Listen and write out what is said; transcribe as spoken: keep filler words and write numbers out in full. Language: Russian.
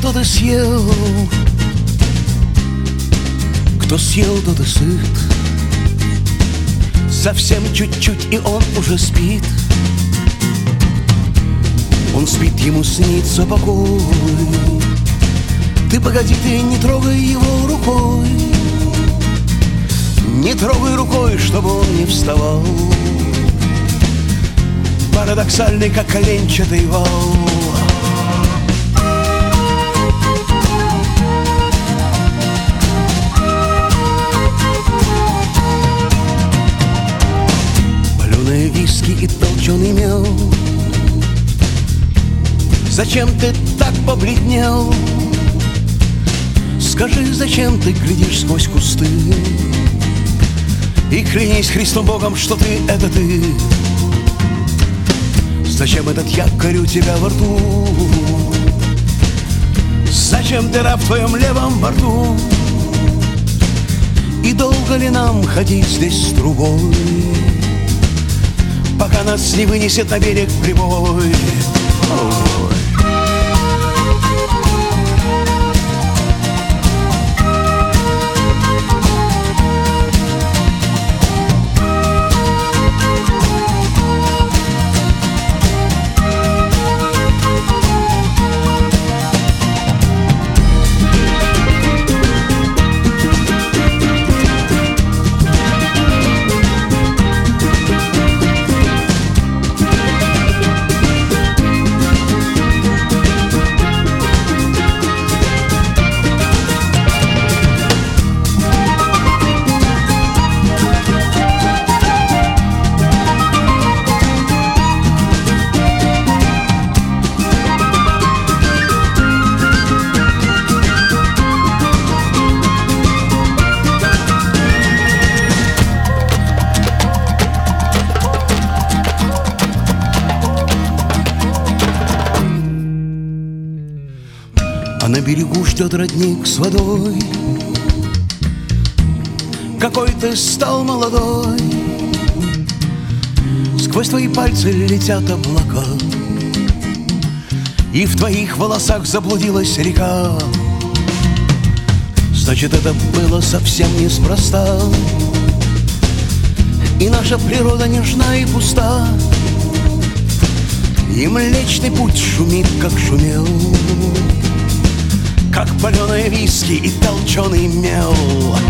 тот и съел, кто съел, тот и сыт. Совсем чуть-чуть, и он уже спит. Он спит, ему снится покой. Ты погоди, ты не трогай его рукой, не трогай рукой, чтобы он не вставал, парадоксальный, как коленчатый вал. Паленые виски и толченый мел. Зачем ты так побледнел? Скажи, зачем ты глядишь сквозь кусты? И клянись Христом Богом, что ты — это ты. Зачем этот якорь у тебя во рту? Зачем дыра в твоем левом борту? И долго ли нам ходить здесь с трубой, пока нас не вынесет на берег прибой? Ой. А на берегу ждет родник с водой. Какой ты стал молодой. Сквозь твои пальцы летят облака, и в твоих волосах заблудилась река. Значит, это было совсем неспроста, и наша природа нежна и пуста, и Млечный Путь шумит, как шумел, как паленые виски и толченый мел.